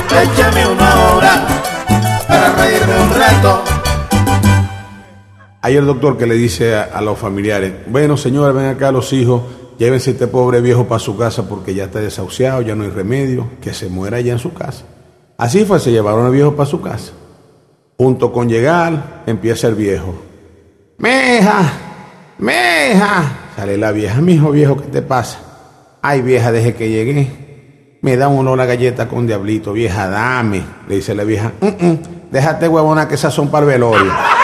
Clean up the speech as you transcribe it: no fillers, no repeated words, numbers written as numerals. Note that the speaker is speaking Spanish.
échame una hora para reírme un rato. Hay el doctor que le dice a los familiares: bueno, señora, ven acá los hijos, llévense este pobre viejo para su casa porque ya está desahuciado, ya no hay remedio, que se muera allá en su casa. Así fue, se llevaron al viejo para su casa. Junto con llegar, empieza el viejo: ¡Meja! ¡Meja! Sale la vieja: mijo viejo, ¿qué te pasa? Ay, vieja, desde que llegué me da un olor a galleta con diablito. Vieja, dame. Le dice la vieja: déjate huevona que esas son para el velorio.